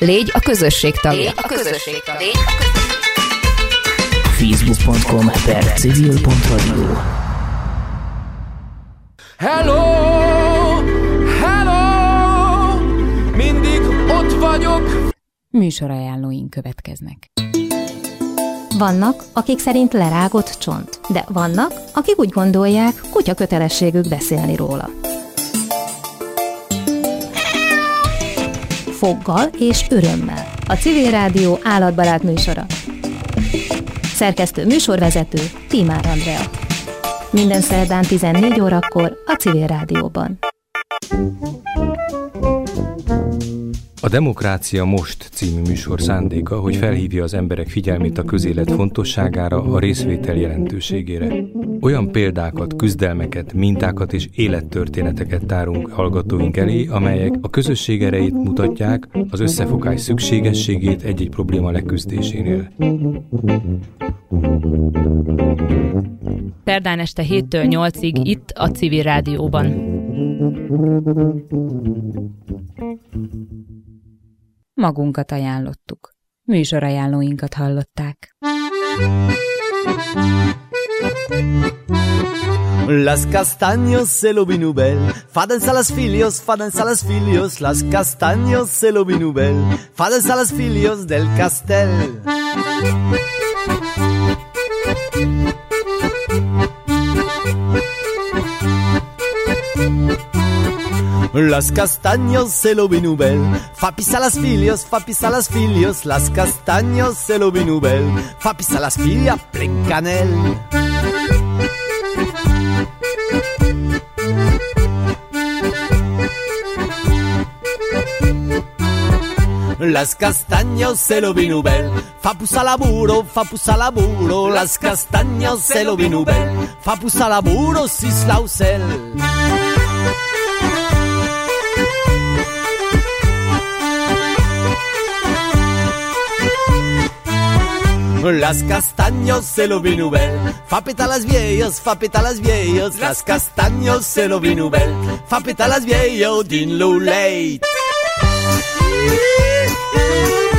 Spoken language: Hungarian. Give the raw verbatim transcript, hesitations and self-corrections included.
Légy a közösség tagja. Légy a közösség tagja. facebook pont com per civil pont radio. Hello, hello, mindig ott vagyok. Műsorajánlóink következnek. Vannak, akik szerint lerágott csont, de vannak, akik úgy gondolják, kutya kötelességük beszélni róla. Foggal és örömmel. A Civil Rádió állatbarát műsora. Szerkesztő műsorvezető Tímár Andrea. Minden szerdán tizennégy órakor a Civil Rádióban. A Demokrácia Most című műsor szándéka, hogy felhívja az emberek figyelmét a közélet fontosságára, a részvétel jelentőségére. Olyan példákat, küzdelmeket, mintákat és élettörténeteket tárunk hallgatóink elé, amelyek a közösség erejét mutatják, az összefogás szükségességét egy-egy probléma leküzdésénél. Szerdán este héttől nyolcig itt a Civil Rádióban. Magunkat ajánlottuk. Műsorajánlóinkat hallották. Las castaños se lo vinubel, faden a las filios, faden a las filios, las castaños se lo vinubel, faden a las filios del castel. Las castaños se lo vinubel, fa pisar las filios, fa pisar las filios, las castaños se lo vinubel, fa pisar las filias plencanel. Las castaños se lo vinubel, fa pusa laburo, fa pusa laburo, las castaños se lo vinubel, fa pusa laburo, sis lausel. Las castaños se lo vinubel, fa peta las viejos, fa peta las viejos, las castaños se lo vinubel, fa peta las viejos din lo late.